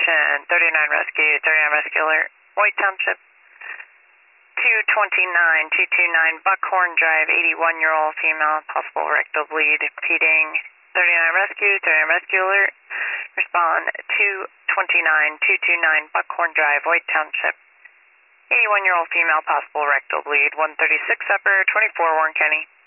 attention, 39 rescue, 39 rescue alert, White Township, 229, 229, Buckhorn Drive, 81-year-old female, possible rectal bleed, repeating, 39 rescue, 39 rescue alert, respond, 229, 229, Buckhorn Drive, White Township, 81-year-old female, possible rectal bleed, 136 upper, 24 Warren County.